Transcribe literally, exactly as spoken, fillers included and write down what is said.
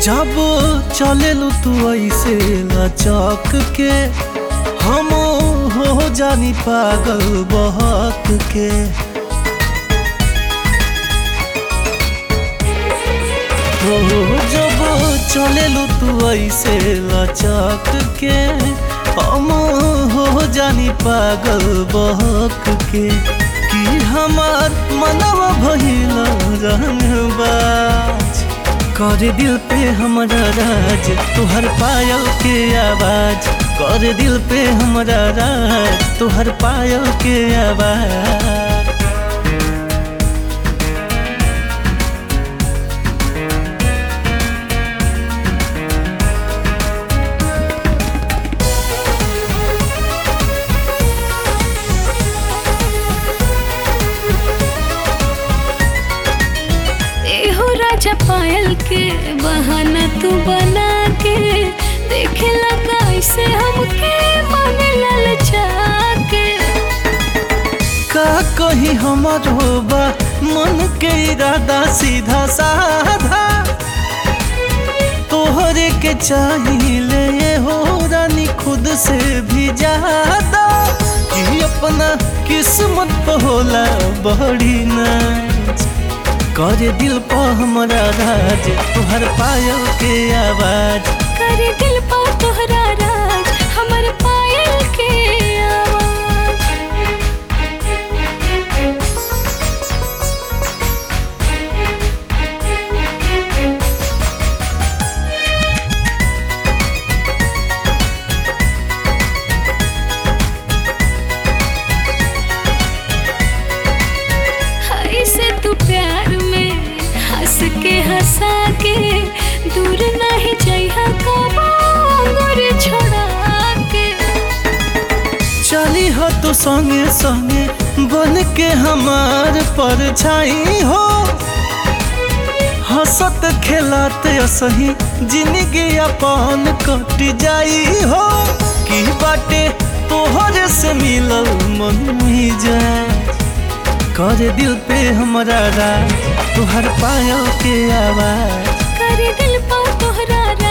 जब चलेलू तू ऐसे लचक के हम हो जानी पागल बहक के। हो जब चलेलू तू ऐसे लचक के हम हो जानी पागल बहक के कि हमार मनवा भइल रंगबाज। करे दिल पे हमारा राज तुहर पायल के आवाज, करे दिल पे हमारा राज तुहर पायल के आवाज। राजा पायल के बहाना तू बना के देखे लगा इसे हमके मन ललचा के। का कही हमर होबा मन के इरादा सीधा साधा, तोहरे के चाहिए ये हो रानी खुद से भी ज्यादा कि अपना किस्मत पे होला बड़ी नाज। करे दिल पे हमारा राज तुहर पायल के आवाज, करे दिल पे तोहरा राज हमर पायल के आवाज। ऐसे तू प्यार में हंस के हंसा के दूर नहीं जइहा कबो गोरे छोड़ा के। चली हो तो संगे संगे बन के हमार परछाई हो, हंसत खेलाते सही जिंदगी अपन कट जाई हो कि बाटे तोहरे से मिलल मन ही जाए। करे दिल पे हमारा राज तुहर पायल के आवाज, करे दिल पे तोहरा राज